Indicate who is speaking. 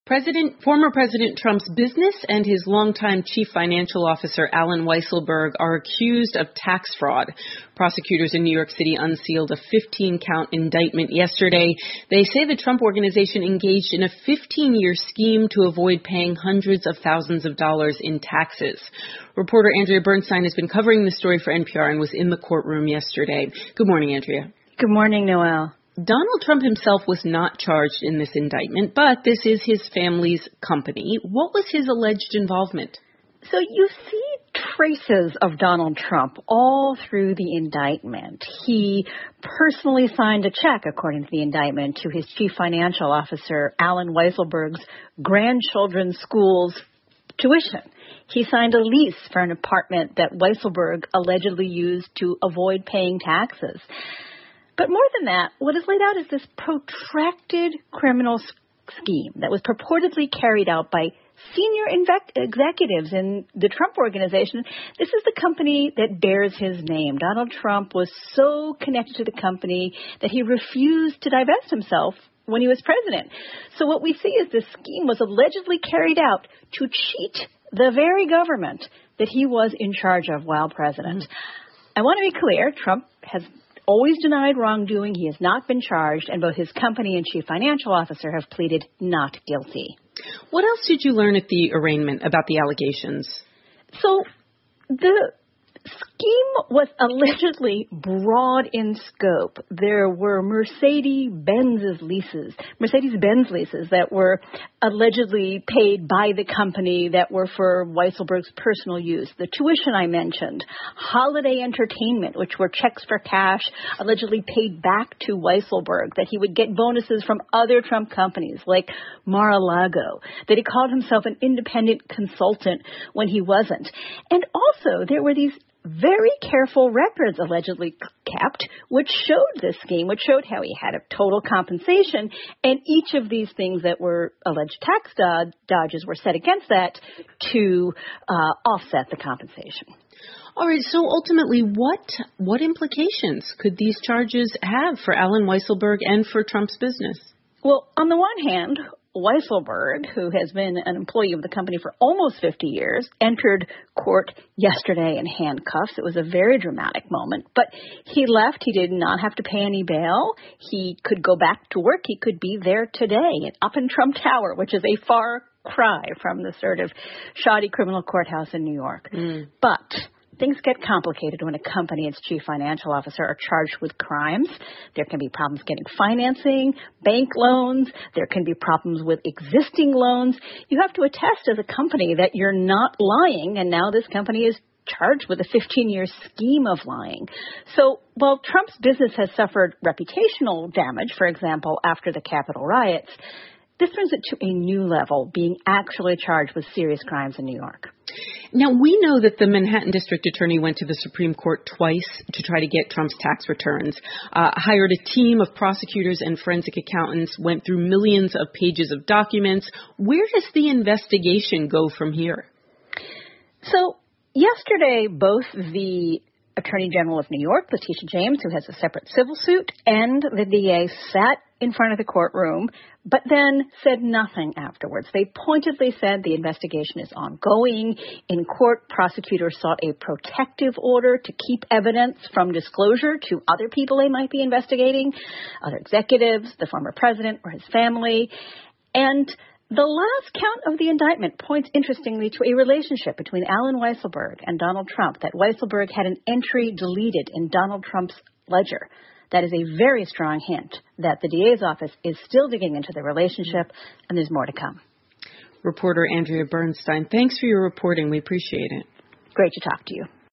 Speaker 1: Former President Trump's business and his longtime chief financial officer, Allen Weisselberg, are accused of tax fraud. Prosecutors in New York City unsealed a 15-count indictment yesterday. They say the Trump Organization engaged in a 15-year scheme to avoid paying hundreds of thousands of dollars in taxes. Reporter Andrea Bernstein has been covering the story for NPR and was in the courtroom yesterday. Good morning, Andrea.
Speaker 2: Good morning, Noelle.
Speaker 1: Donald Trump himself was not charged in this indictment, but this is his family's company. What was his alleged involvement?
Speaker 2: So you see traces of Donald Trump all through the indictment. He personally signed a check, according to the indictment, to his chief financial officer, Allen Weisselberg's grandchildren's school's tuition. He signed a lease for an apartment that Weisselberg allegedly used to avoid paying taxes. But more than that, what is laid out is this protracted criminal scheme that was purportedly carried out by senior executives in the Trump Organization. This is the company that bears his name. Donald Trump was so connected to the company that he refused to divest himself when he was president. So what we see is this scheme was allegedly carried out to cheat the very government that he was in charge of while president. I want to be clear, Trump has always denied wrongdoing. He has not been charged, and both his company and chief financial officer have pleaded not guilty.
Speaker 1: What else did you learn at the arraignment about the allegations?
Speaker 2: So the scheme was allegedly broad in scope. There were Mercedes-Benz leases that were allegedly paid by the company that were for Weisselberg's personal use. The tuition I mentioned, holiday entertainment, which were checks for cash allegedly paid back to Weisselberg, that he would get bonuses from other Trump companies like Mar-a-Lago, that he called himself an independent consultant when he wasn't. And also there were these very careful records allegedly kept, which showed this scheme, which showed how he had a total compensation, and each of these things that were alleged tax dodges were set against that to offset the compensation.
Speaker 1: All right, so ultimately, what implications could these charges have for Allen Weisselberg and for Trump's business?
Speaker 2: Well, on the one hand, Weisselberg, who has been an employee of the company for almost 50 years, entered court yesterday in handcuffs. It was a very dramatic moment, but he left. He did not have to pay any bail. He could go back to work. He could be there today up in Trump Tower, which is a far cry from the sort of shoddy criminal courthouse in New York. But things get complicated when a company and its chief financial officer are charged with crimes. There can be problems getting financing, bank loans. There can be problems with existing loans. You have to attest as a company that you're not lying, and now this company is charged with a 15-year scheme of lying. So while Trump's business has suffered reputational damage, for example, after the Capitol riots, this brings it to a new level, being actually charged with serious crimes in New York.
Speaker 1: Now, we know that the Manhattan District Attorney went to the Supreme Court twice to try to get Trump's tax returns, hired a team of prosecutors and forensic accountants, went through millions of pages of documents. Where does the investigation go from here?
Speaker 2: So yesterday, both the Attorney General of New York, Letitia James, who has a separate civil suit, and the DA sat in front of the courtroom, but then said nothing afterwards. They pointedly said the investigation is ongoing. In court, prosecutors sought a protective order to keep evidence from disclosure to other people they might be investigating, other executives, the former president or his family. And the last count of the indictment points, interestingly, to a relationship between Allen Weisselberg and Donald Trump, that Weisselberg had an entry deleted in Donald Trump's ledger. That is a very strong hint that the DA's office is still digging into the relationship, and there's more to come.
Speaker 1: Reporter Andrea Bernstein, thanks for your reporting. We appreciate it.
Speaker 2: Great to talk to you.